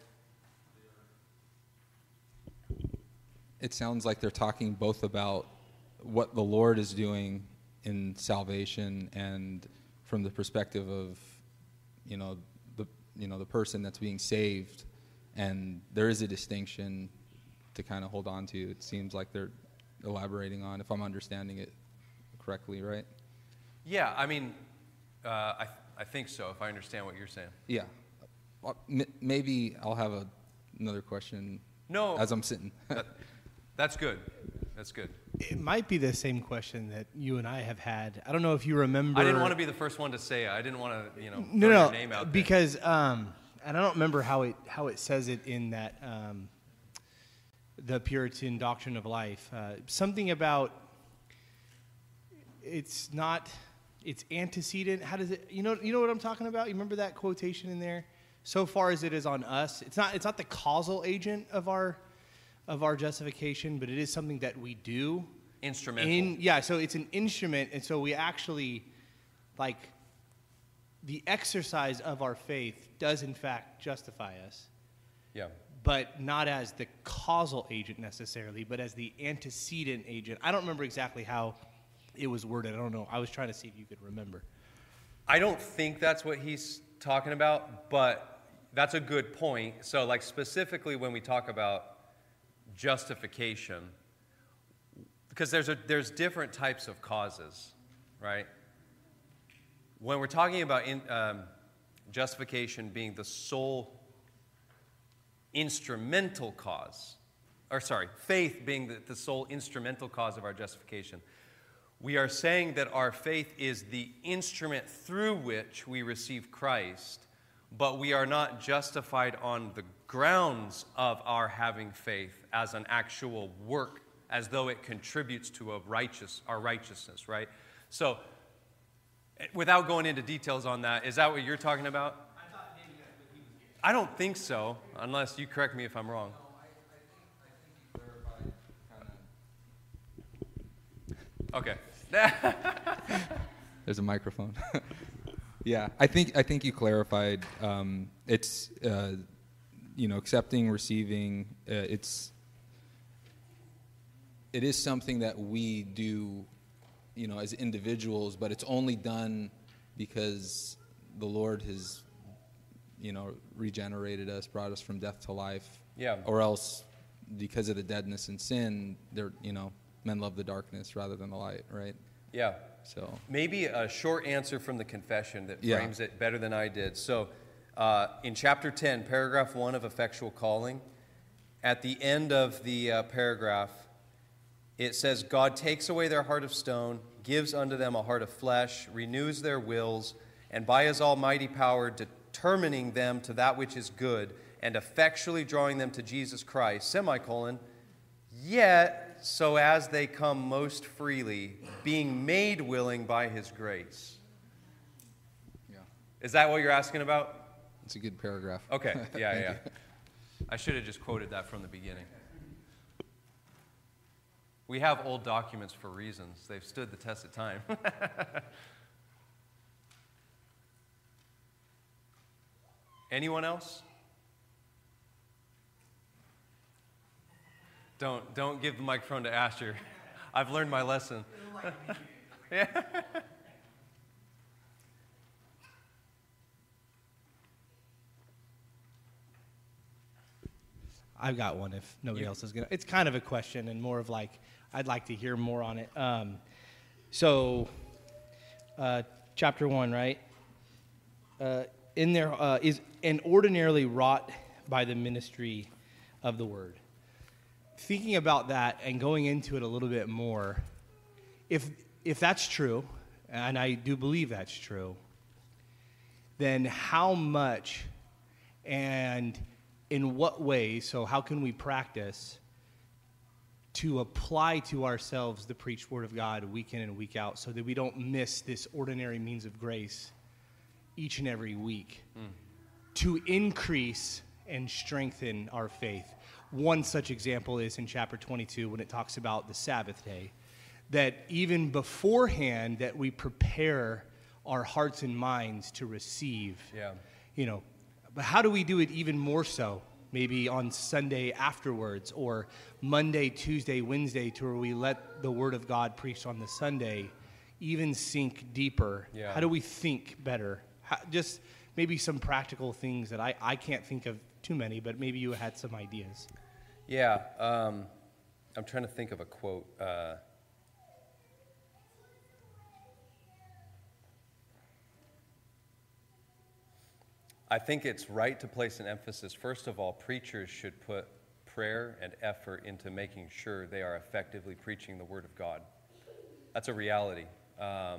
it sounds like they're talking both about what the Lord is doing in salvation and from the perspective of, you know, the you know the person that's being saved, and there is a distinction to kind of hold on to. It seems like they're elaborating on, if I'm understanding it correctly, right? Yeah, I mean, uh, I I think so. If I understand what you're saying. Yeah, well, m- maybe I'll have a, another question. No, as I'm sitting. that, that's good. That's good. It might be the same question that you and I have had. I don't know if you remember. I didn't want to be the first one to say it. I didn't want to, you know, no, throw no, your name out there. because um, and I don't remember how it how it says it in that um, the Puritan doctrine of life. Uh, something about it's not it's antecedent. How does it? You know, you know what I'm talking about. You remember that quotation in there? So far as it is on us, it's not it's not the causal agent of our of our justification, but it is something that we do. Instrumental. In, yeah, so it's an instrument, and so we actually, like, the exercise of our faith does in fact justify us, Yeah. but not as the causal agent necessarily, but as the antecedent agent. I don't remember exactly how it was worded. I don't know. I was trying to see if you could remember. I don't think that's what he's talking about, but that's a good point. So, like, specifically when we talk about justification, because there's a there's different types of causes, right? When we're talking about in, um, justification being the sole instrumental cause, or sorry, faith being the, the sole instrumental cause of our justification, we are saying that our faith is the instrument through which we receive Christ, but we are not justified on the grounds of our having faith as an actual work, as though it contributes to a righteous, our righteousness, right? So, without going into details on that, is that what you're talking about? I thought maybe that's what he was getting. I don't think so, unless you correct me if I'm wrong. No, I, I think, I think you clarified kind of. Okay. There's a microphone. Yeah, I think I think you clarified. Um, it's uh, you know accepting, receiving. Uh, it's it is something that we do, you know, as individuals, but it's only done because the Lord has, you know, regenerated us, brought us from death to life. Yeah. Or else, because of the deadness in sin, they're, you know, men love the darkness rather than the light, right? Yeah. So Maybe a short answer from the confession that Yeah. frames it better than I did. So uh, in chapter ten, paragraph one of Effectual Calling, at the end of the uh, paragraph, it says, God takes away their heart of stone, gives unto them a heart of flesh, renews their wills, and by his almighty power determining them to that which is good, and effectually drawing them to Jesus Christ, semicolon, yet so as they come most freely, being made willing by his grace. yeah, Is that what you're asking about? it's a good paragraph. Okay, yeah, Thank yeah. you. I should have just quoted that from the beginning. We have old documents for reasons. They've stood the test of time. Anyone else? Don't don't give the microphone to Asher. I've learned my lesson. Yeah. I've got one if nobody You- else is gonna. It's kind of a question and more of like I'd like to hear more on it. Um, so, uh, chapter one, right? Uh, in there uh, is and ordinarily wrought by the ministry of the word. Thinking about that and going into it a little bit more, if if that's true, and I do believe that's true, then how much and in what way, so how can we practice to apply to ourselves the preached word of God week in and week out so that we don't miss this ordinary means of grace each and every week mm. to increase and strengthen our faith? One such example is in chapter twenty-two when it talks about the Sabbath day, that even beforehand that we prepare our hearts and minds to receive, Yeah. you know, but how do we do it even more so? Maybe on Sunday afterwards, or Monday, Tuesday, Wednesday, to where we let the Word of God preached on the Sunday even sink deeper. Yeah. How do we think better? How, just maybe some practical things that I, I can't think of too many, but maybe you had some ideas. Yeah. Um, I'm trying to think of a quote. Uh, I think it's right to place an emphasis. First of all, preachers should put prayer and effort into making sure they are effectively preaching the Word of God. That's a reality. Um,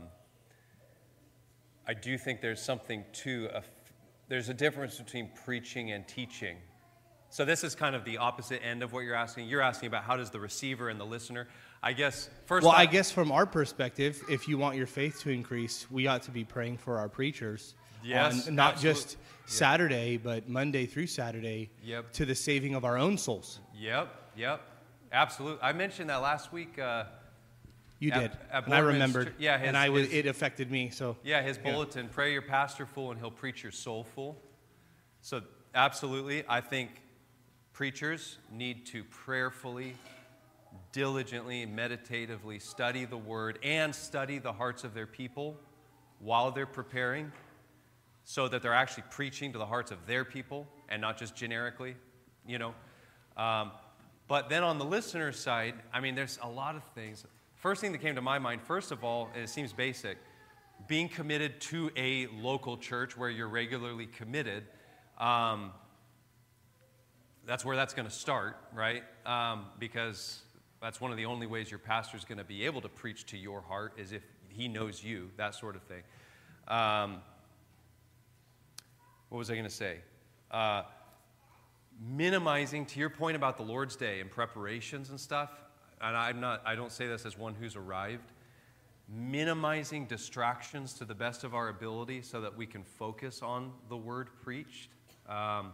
I do think there's something to, a, there's a difference between preaching and teaching. So this is kind of the opposite end of what you're asking. You're asking about how does the receiver and the listener, I guess, first Well, off, I guess from our perspective, if you want your faith to increase, we ought to be praying for our preachers. Yes, on not absolute- just Yep. Saturday, but Monday through Saturday, Yep. to the saving of our own souls. Yep, yep, absolutely. I mentioned that last week. Uh, You At- did, at and I Boardman's remembered. Chur- yeah, his- and I was, his- it affected me. So yeah, his bulletin, pray your pastor full and he'll preach your soul full. So absolutely, I think preachers need to prayerfully, diligently, meditatively study the Word and study the hearts of their people while they're preparing, so that they're actually preaching to the hearts of their people and not just generically, you know. Um, but then on the listener side, I mean, there's a lot of things. First thing that came to my mind, first of all, and it seems basic, being committed to a local church where you're regularly committed, um, that's where that's going to start, right? Um, because that's one of the only ways your pastor's going to be able to preach to your heart is if he knows you, that sort of thing. Um, what was I going to say? Uh, minimizing, to your point about the Lord's Day and preparations and stuff, and I'm not, I don't say this as one who's arrived, minimizing distractions to the best of our ability so that we can focus on the word preached. Um,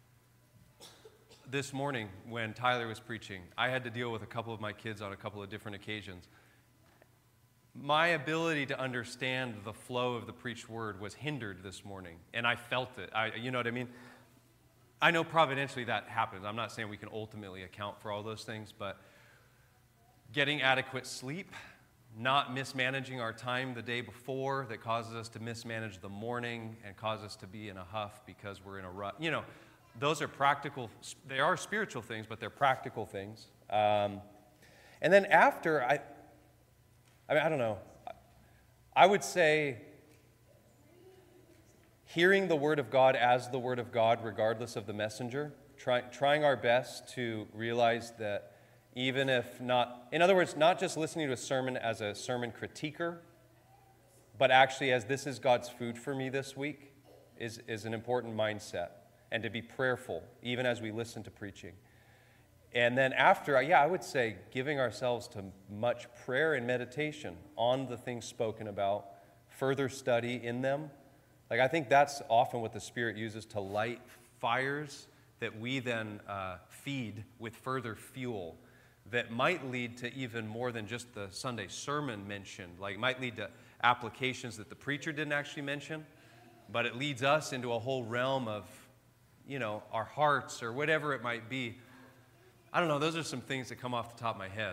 this morning when Tyler was preaching, I had to deal with a couple of my kids on a couple of different occasions. My ability to understand the flow of the preached word was hindered this morning, and I felt it. I, you know what I mean? I know providentially that happens. I'm not saying we can ultimately account for all those things, but getting adequate sleep, not mismanaging our time the day before that causes us to mismanage the morning and cause us to be in a huff because we're in a rut. You know, those are practical, they are spiritual things, but they're practical things. Um, and then after, I, I mean, I don't know. I would say hearing the Word of God as the Word of God, regardless of the messenger, try, trying our best to realize that even if not, in other words, not just listening to a sermon as a sermon critiquer, but actually as this is God's food for me this week, is, is an important mindset. And to be prayerful, even as we listen to preaching. And then after, yeah, I would say giving ourselves to much prayer and meditation on the things spoken about, further study in them. Like, I think that's often what the Spirit uses to light fires that we then uh, feed with further fuel that might lead to even more than just the Sunday sermon mentioned. Like, might lead to applications that the preacher didn't actually mention, but it leads us into a whole realm of, you know, our hearts or whatever it might be. I don't know, those are some things that come off the top of my head.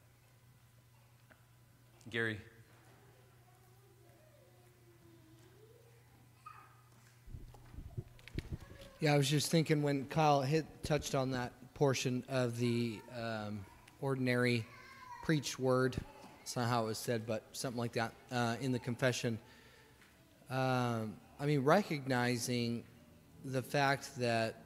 Gary? Yeah, I was just thinking when Kyle hit touched on that portion of the um, ordinary preached word. It's not how it was said, but something like that uh, in the confession. Um, I mean, recognizing the fact that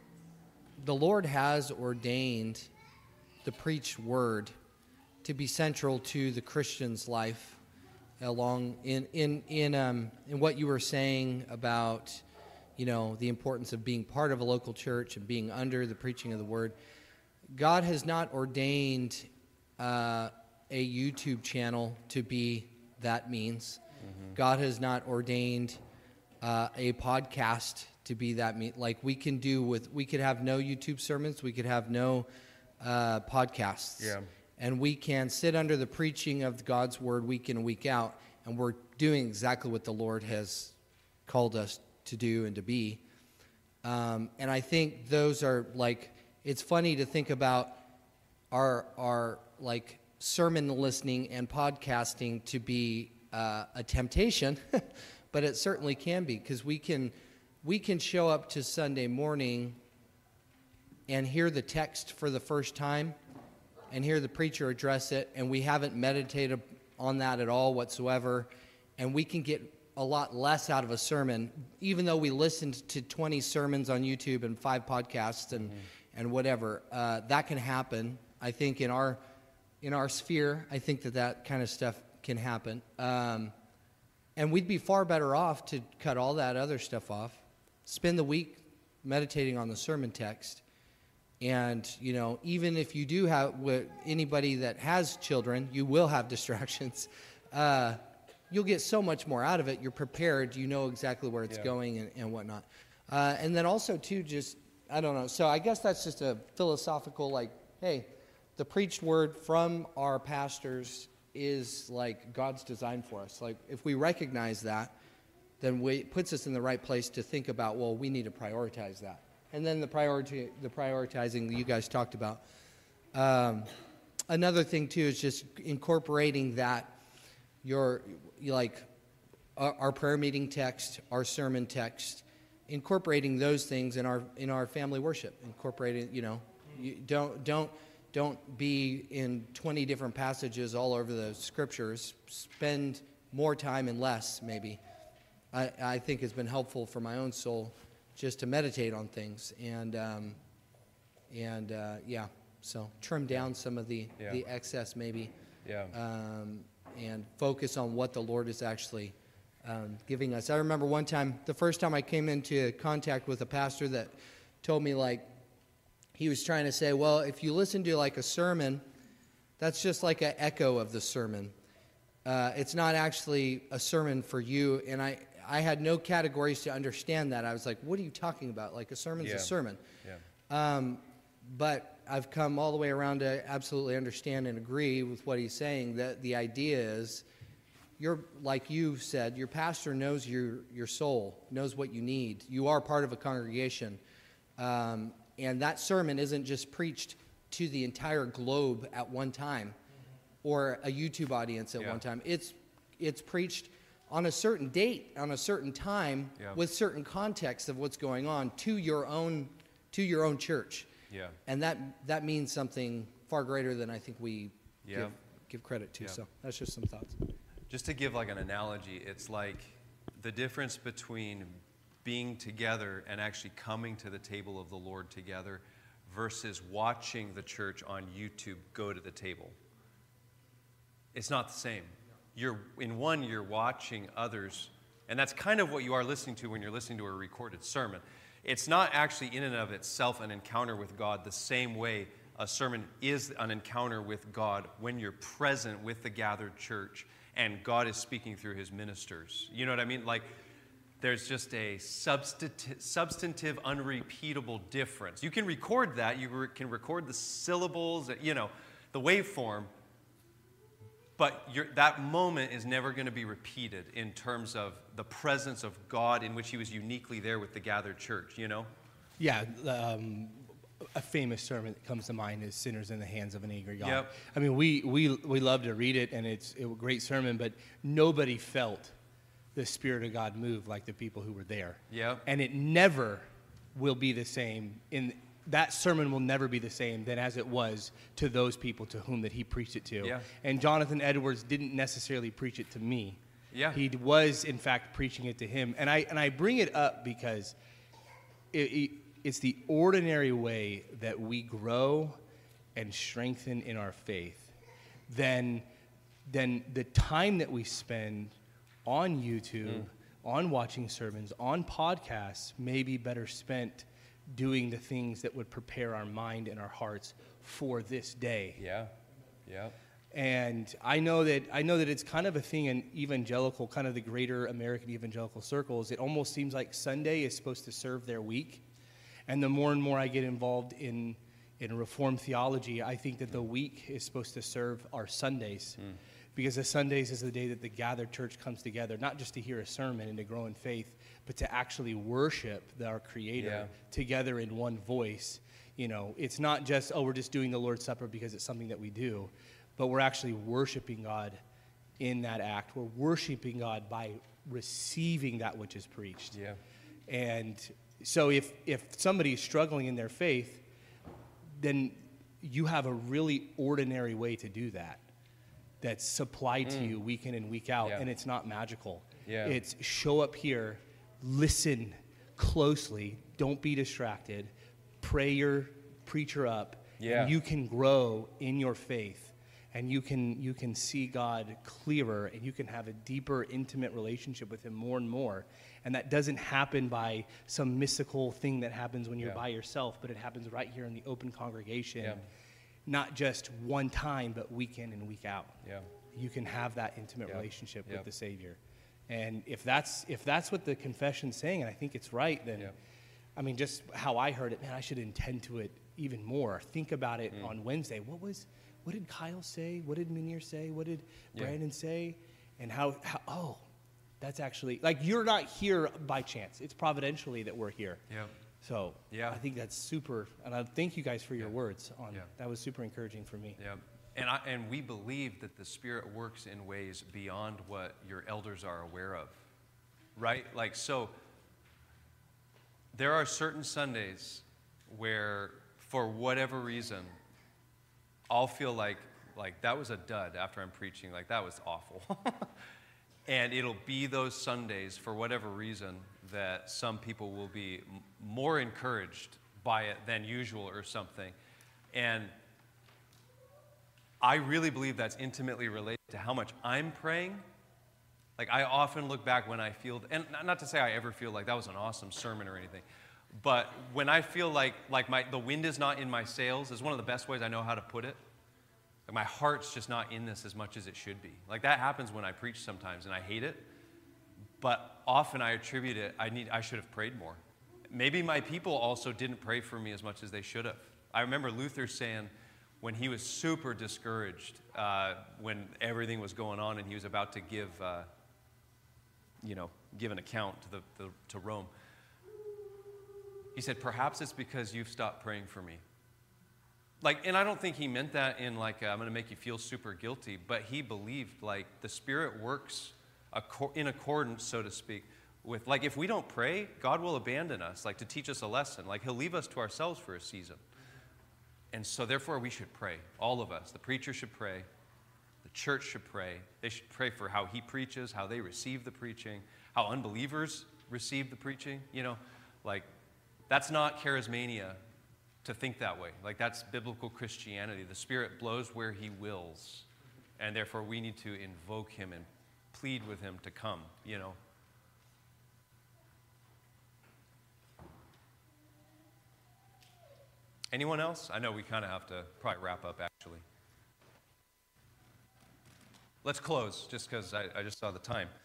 the Lord has ordained the preached word to be central to the Christian's life, along in in in um in what you were saying about, you know, the importance of being part of a local church and being under the preaching of the word. God has not ordained uh, a YouTube channel to be that means. Mm-hmm. God has not ordained uh, a podcast to be that mean. Like, we can do with, we could have no YouTube sermons, we could have no uh, podcasts. Yeah. And we can sit under the preaching of God's word week in and week out, and we're doing exactly what the Lord has called us to do and to be. Um, and I think those are, like, it's funny to think about our, our like, sermon listening and podcasting to be uh, a temptation, but it certainly can be, because we can we can show up to Sunday morning and hear the text for the first time and hear the preacher address it, and we haven't meditated on that at all whatsoever, and we can get a lot less out of a sermon, even though we listened to twenty sermons on YouTube and five podcasts and, mm-hmm. and whatever. Uh, that can happen. I think in our in our sphere, I think that that kind of stuff can happen. Um, and we'd be far better off to cut all that other stuff off, spend the week meditating on the sermon text. And, you know, even if you do have anybody that has children, you will have distractions. Uh, you'll get so much more out of it. You're prepared. You know exactly where it's yeah. going and, and whatnot. Uh, and then also, too, just, I don't know. So I guess that's just a philosophical, like, hey, the preached word from our pastors is like God's design for us. Like, if we recognize that, then we, it puts us in the right place to think about, well, we need to prioritize that. And then the priority, the prioritizing that you guys talked about. Um, another thing, too, is just incorporating that, your, like, our, our prayer meeting text, our sermon text, incorporating those things in our in our family worship. Incorporating, you know, you don't don't don't be in twenty different passages all over the scriptures. Spend more time and less, maybe. I, I think has been helpful for my own soul, just to meditate on things and um, and uh, yeah. So trim down some of the yeah. the excess, maybe. Yeah. Um, and focus on what the Lord is actually um, giving us. I remember one time, the first time I came into contact with a pastor that told me, like, he was trying to say, well, if you listen to like a sermon, that's just like an echo of the sermon. Uh, it's not actually a sermon for you. And I, I had no categories to understand that. I was like, what are you talking about? Like, a sermon's yeah. a sermon. Yeah. Um, but I've come all the way around to absolutely understand and agree with what he's saying, that the idea is, you're, like you said, your pastor knows your, your soul, knows what you need. You are part of a congregation. Um, and that sermon isn't just preached to the entire globe at one time. or a YouTube audience at Yeah. one time. It's it's preached on a certain date, on a certain time, Yeah. with certain context of what's going on to your own to your own church. Yeah. And that that means something far greater than I think we Yeah. give, give credit to. Yeah. So that's just some thoughts. Just to give like an analogy, it's like the difference between being together and actually coming to the table of the Lord together versus watching the church on YouTube go to the table. It's not the same. You're in one, you're watching others, and that's kind of what you are listening to when you're listening to a recorded sermon. It's not actually in and of itself an encounter with God the same way a sermon is an encounter with God when you're present with the gathered church and God is speaking through his ministers. You know what I mean? Like, there's just a substantive, substantive, unrepeatable difference. You can record that. You re- can record the syllables, you know, the waveform, but you're, that moment is never going to be repeated in terms of the presence of God in which he was uniquely there with the gathered church, you know? Yeah, um, a famous sermon that comes to mind is "Sinners in the Hands of an Angry God." Yep. I mean, we we we love to read it, and it's it, a great sermon, but nobody felt the Spirit of God move like the people who were there. Yep. And it never will be the same. In that sermon will never be the same than as it was to those people to whom that he preached it to. Yeah. And Jonathan Edwards didn't necessarily preach it to me. Yeah. He was, in fact, preaching it to him. And I and I bring it up because it, it, it's the ordinary way that we grow and strengthen in our faith. Then, then the time that we spend on YouTube, mm. on watching sermons, on podcasts, may be better spent doing the things that would prepare our mind and our hearts for this day. Yeah, yeah. And I know that I know that it's kind of a thing in evangelical, kind of the greater American evangelical circles. It almost seems like Sunday is supposed to serve their week. And the more and more I get involved in, in Reformed theology, I think that the week is supposed to serve our Sundays. Mm. Because the Sundays is the day that the gathered church comes together, not just to hear a sermon and to grow in faith, but to actually worship our Creator yeah. together in one voice. You know, it's not just, oh, we're just doing the Lord's Supper because it's something that we do, but we're actually worshiping God in that act. We're worshiping God by receiving that which is preached. Yeah. And so if if somebody's struggling in their faith, then you have a really ordinary way to do that. That's supplied mm. to you week in and week out, yeah. and it's not magical. Yeah. It's show up here, listen closely, don't be distracted, pray your preacher up, yeah. and you can grow in your faith, and you can you can see God clearer, and you can have a deeper, intimate relationship with him more and more. And that doesn't happen by some mystical thing that happens when you're yeah. by yourself, but it happens right here in the open congregation. Yeah. Not just one time, but week in and week out. Yeah. You can have that intimate yeah. relationship yeah. with the Savior. And if that's if that's what the confession's saying, and I think it's right, then, yeah. I mean, just how I heard it, man, I should intend to it even more. Think about it Mm. on Wednesday. What was, what did Kyle say? What did Munir say? What did Yeah. Brandon say? And how, how, oh, that's actually, like, you're not here by chance. It's providentially that we're here. Yeah. So Yeah. I think that's super, and I thank you guys for your Yeah. words on Yeah. that. Was super encouraging for me. Yeah. And, I, and we believe that the Spirit works in ways beyond what your elders are aware of, right? Like, so there are certain Sundays where, for whatever reason, I'll feel like, like that was a dud after I'm preaching, like that was awful. And it'll be those Sundays, for whatever reason, that some people will be m- more encouraged by it than usual or something. And I really believe that's intimately related to how much I'm praying. Like, I often look back when I feel, and not to say I ever feel like that was an awesome sermon or anything, but when I feel like like my the wind is not in my sails is one of the best ways I know how to put it. Like, my heart's just not in this as much as it should be. Like, that happens when I preach sometimes, and I hate it. But often I attribute it, I need I should have prayed more. Maybe my people also didn't pray for me as much as they should have. I remember Luther saying, when he was super discouraged, uh, when everything was going on and he was about to give, uh, you know, give an account to the, the to Rome, he said, "Perhaps it's because you've stopped praying for me." like, and I don't think he meant that in like, uh, I'm going to make you feel super guilty, but he believed like the Spirit works acco- in accordance, so to speak, with, like, if we don't pray, God will abandon us, like to teach us a lesson. Like he'll leave us to ourselves for a season. And so therefore we should pray, all of us. The preacher should pray. The church should pray. They should pray for how he preaches, how they receive the preaching, how unbelievers receive the preaching. You know, like that's not charismania to think that way. Like that's biblical Christianity. The Spirit blows where he wills. And therefore we need to invoke him and plead with him to come, you know. Anyone else? I know we kind of have to probably wrap up, actually. Let's close, just because I, I just saw the time.